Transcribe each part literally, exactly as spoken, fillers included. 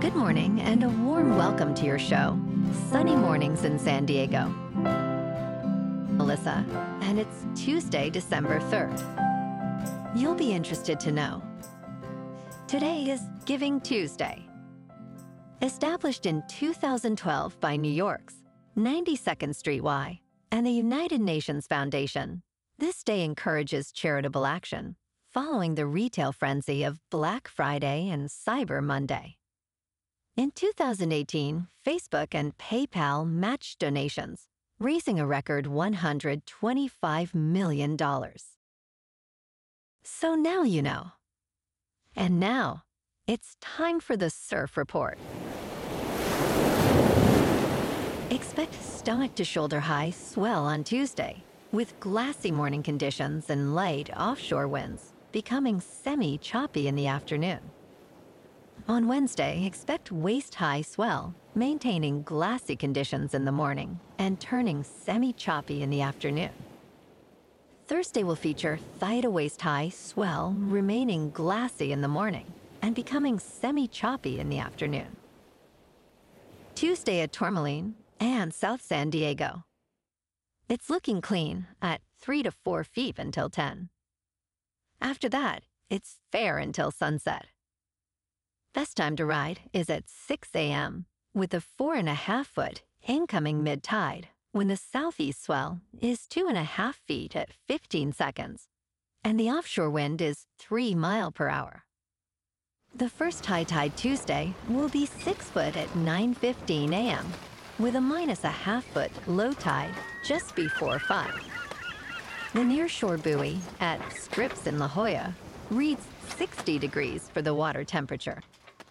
Good morning and a warm welcome to your show, Sunny Mornings in San Diego. Melissa, and it's Tuesday, December third. You'll be interested to know. Today is Giving Tuesday. Established in two thousand twelve by New York's ninety-second Street Y and the United Nations Foundation, this day encourages charitable action following the retail frenzy of Black Friday and Cyber Monday. In two thousand eighteen, Facebook and PayPal matched donations, raising a record one hundred twenty-five million dollars. So now you know. And now, it's time for the Surf Report. Expect stomach to shoulder high swell on Tuesday, with glassy morning conditions and light offshore winds becoming semi-choppy in the afternoon. On Wednesday, expect waist-high swell, maintaining glassy conditions in the morning and turning semi-choppy in the afternoon. Thursday will feature thigh-to-waist-high swell, remaining glassy in the morning and becoming semi-choppy in the afternoon. Tuesday at Tourmaline and South San Diego. It's looking clean at three to four feet until ten. After that, it's fair until sunset. Best time to ride is at six a.m. with a four and a half foot incoming mid-tide when the southeast swell is two and a half feet at fifteen seconds and the offshore wind is three mile per hour. The first high tide Tuesday will be six foot at nine fifteen a.m. with a minus a half foot low tide just before five. The nearshore buoy at Strips in La Jolla reads sixty degrees for the water temperature.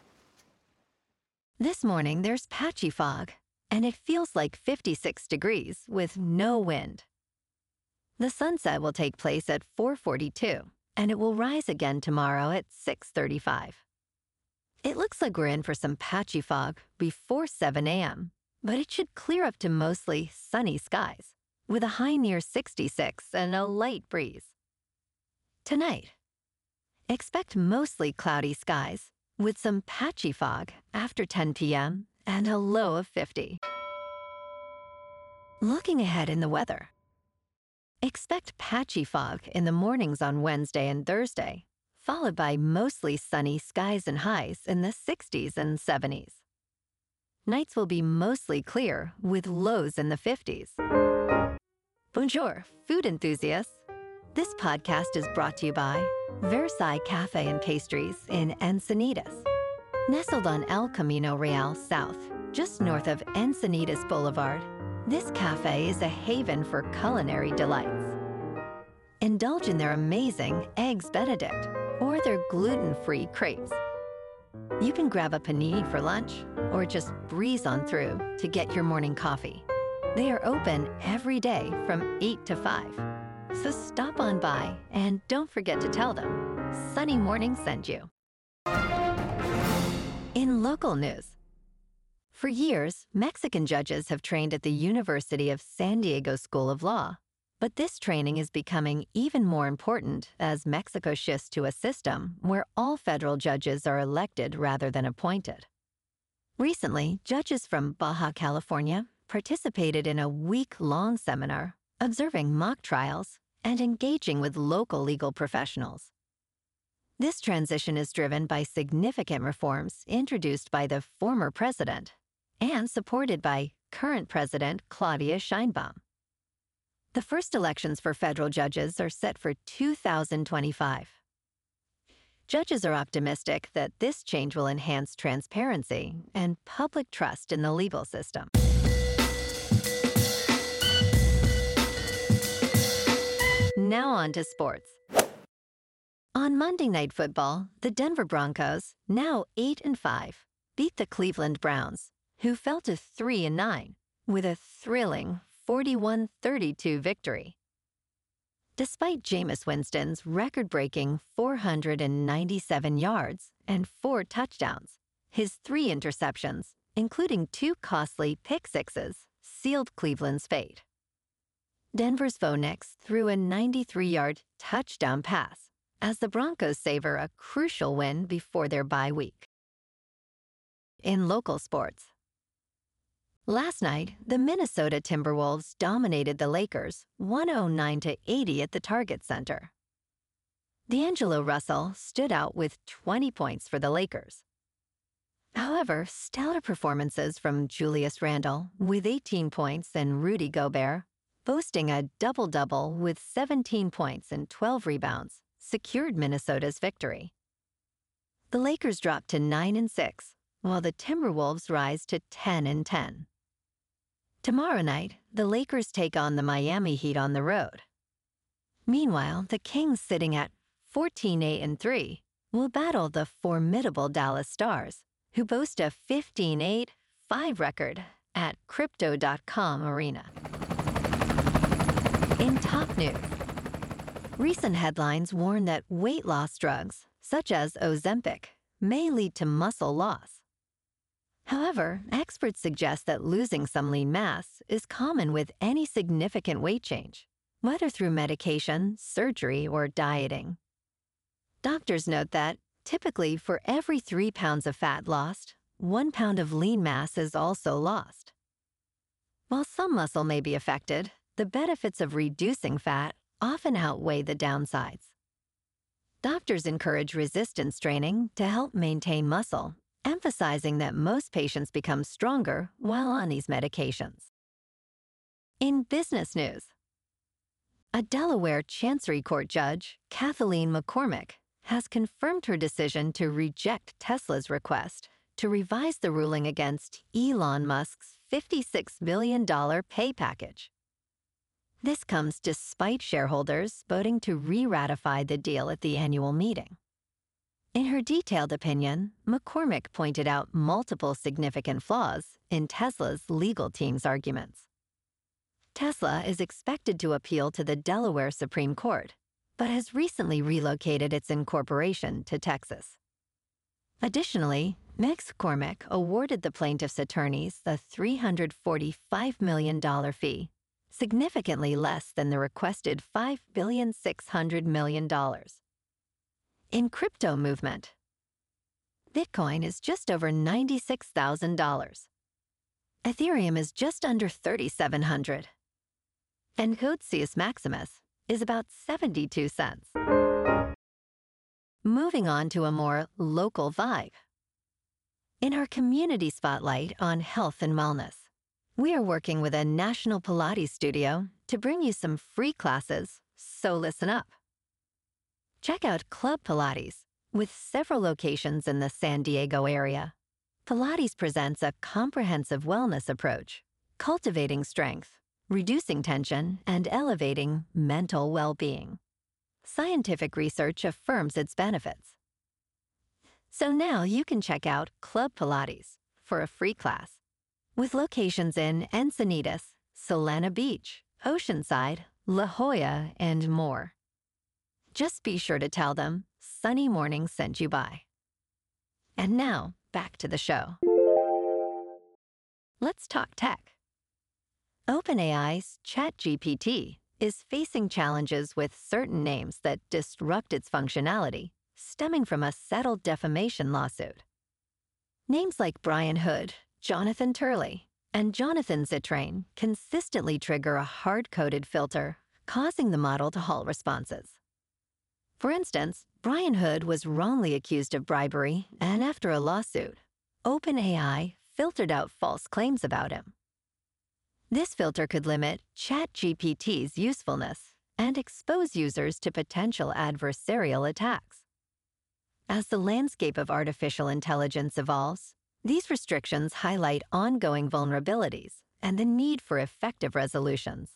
This morning, there's patchy fog, and it feels like fifty-six degrees with no wind. The sunset will take place at four forty-two, and it will rise again tomorrow at six thirty-five. It looks like we're in for some patchy fog before seven a.m., but it should clear up to mostly sunny skies, with a high near sixty-six and a light breeze. Tonight, expect mostly cloudy skies, with some patchy fog after ten p.m. and a low of fifty. Looking ahead in the weather. Expect patchy fog in the mornings on Wednesday and Thursday, followed by mostly sunny skies and highs in the sixties and seventies. Nights will be mostly clear with lows in the fifties. Bonjour, food enthusiasts. This podcast is brought to you by Versailles Cafe and Pastries in Encinitas. Nestled on El Camino Real South, just north of Encinitas Boulevard, this cafe is a haven for culinary delights. Indulge in their amazing Eggs Benedict or their gluten-free crepes. You can grab a panini for lunch or just breeze on through to get your morning coffee. They are open every day from eight to five. So stop on by and don't forget to tell them Sunny Morning sent you. In local news. For years, Mexican judges have trained at the University of San Diego School of Law, but this training is becoming even more important as Mexico shifts to a system where all federal judges are elected rather than appointed. Recently, judges from Baja California participated in a week-long seminar observing mock trials and engaging with local legal professionals. This transition is driven by significant reforms introduced by the former president and supported by current President Claudia Sheinbaum. The first elections for federal judges are set for two thousand twenty-five. Judges are optimistic that this change will enhance transparency and public trust in the legal system. Now on to sports. On Monday Night Football, the Denver Broncos, now eight and five, beat the Cleveland Browns, who fell to three and nine, with a thrilling forty-one thirty-two victory. Despite Jameis Winston's record-breaking four hundred ninety-seven yards and four touchdowns, his three interceptions, including two costly pick sixes, sealed Cleveland's fate. Denver's Bo Nix threw a ninety-three-yard touchdown pass as the Broncos savor a crucial win before their bye week. In local sports, last night, the Minnesota Timberwolves dominated the Lakers one oh nine to eighty at the Target Center. D'Angelo Russell stood out with twenty points for the Lakers. However, stellar performances from Julius Randle with eighteen points and Rudy Gobert, boasting a double-double with seventeen points and twelve rebounds, secured Minnesota's victory. The Lakers dropped to nine and six, while the Timberwolves rise to ten and ten. Tomorrow night, the Lakers take on the Miami Heat on the road. Meanwhile, the Kings, sitting at fourteen eight and three, will battle the formidable Dallas Stars, who boast a fifteen eight five record at Crypto dot com Arena. In top news, recent headlines warn that weight loss drugs, such as Ozempic, may lead to muscle loss. However, experts suggest that losing some lean mass is common with any significant weight change, whether through medication, surgery, or dieting. Doctors note that, typically for every three pounds of fat lost, one pound of lean mass is also lost. While some muscle may be affected, the benefits of reducing fat often outweigh the downsides. Doctors encourage resistance training to help maintain muscle, emphasizing that most patients become stronger while on these medications. In business news, a Delaware Chancery Court judge, Kathleen McCormick, has confirmed her decision to reject Tesla's request to revise the ruling against Elon Musk's fifty-six billion dollars pay package. This comes despite shareholders voting to re-ratify the deal at the annual meeting. In her detailed opinion, McCormick pointed out multiple significant flaws in Tesla's legal team's arguments. Tesla is expected to appeal to the Delaware Supreme Court, but has recently relocated its incorporation to Texas. Additionally, McCormick awarded the plaintiff's attorneys the three hundred forty-five million dollars fee, significantly less than the requested five billion six hundred million dollars. In crypto movement, Bitcoin is just over ninety-six thousand dollars. Ethereum is just under thirty-seven hundred dollars. And Codiceus Maximus is about seventy-two cents. Moving on to a more local vibe. In our community spotlight on health and wellness, we are working with a national Pilates studio to bring you some free classes, so listen up. Check out Club Pilates, with several locations in the San Diego area. Pilates presents a comprehensive wellness approach, cultivating strength, reducing tension, and elevating mental well-being. Scientific research affirms its benefits. So now you can check out Club Pilates for a free class, with locations in Encinitas, Solana Beach, Oceanside, La Jolla, and more. Just be sure to tell them Sunny Morning sent you by. And now, back to the show. Let's talk tech. OpenAI's ChatGPT is facing challenges with certain names that disrupt its functionality, stemming from a settled defamation lawsuit. Names like Brian Hood, Jonathan Turley, and Jonathan Zittrain consistently trigger a hard-coded filter, causing the model to halt responses. For instance, Brian Hood was wrongly accused of bribery, and after a lawsuit, OpenAI filtered out false claims about him. This filter could limit ChatGPT's usefulness and expose users to potential adversarial attacks. As the landscape of artificial intelligence evolves, these restrictions highlight ongoing vulnerabilities and the need for effective resolutions.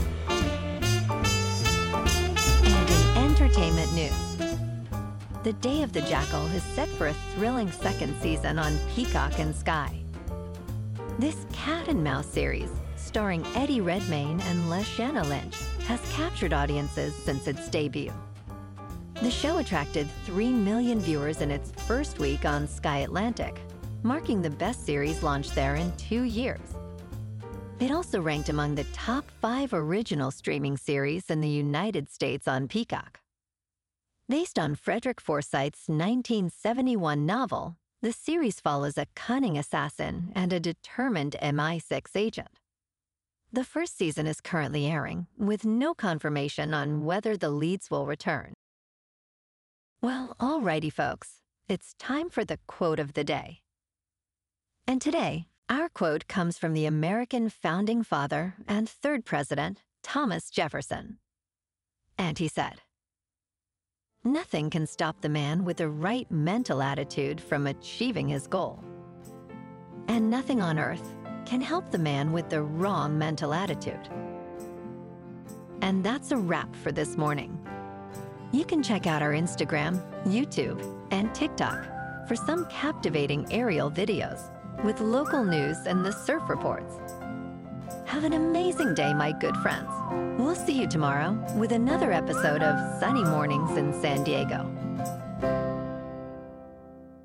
And in entertainment news, The Day of the Jackal is set for a thrilling second season on Peacock and Sky. This cat and mouse series, starring Eddie Redmayne and Lashana Lynch, has captured audiences since its debut. The show attracted three million viewers in its first week on Sky Atlantic, marking the best series launched there in two years. It also ranked among the top five original streaming series in the United States on Peacock. Based on Frederick Forsyth's nineteen seventy-one novel, The series follows a cunning assassin and a determined M I six agent. The first season is currently airing, with no confirmation on whether the leads will return. Well, alrighty, folks. It's time for the quote of the day. And today, our quote comes from the American founding father and third president, Thomas Jefferson. And he said, "Nothing can stop the man with the right mental attitude from achieving his goal. And nothing on earth can help the man with the wrong mental attitude." And that's a wrap for this morning. You can check out our Instagram, YouTube, and TikTok for some captivating aerial videos with local news and the surf reports. Have an amazing day, my good friends. We'll see you tomorrow with another episode of Sunny Mornings in San Diego.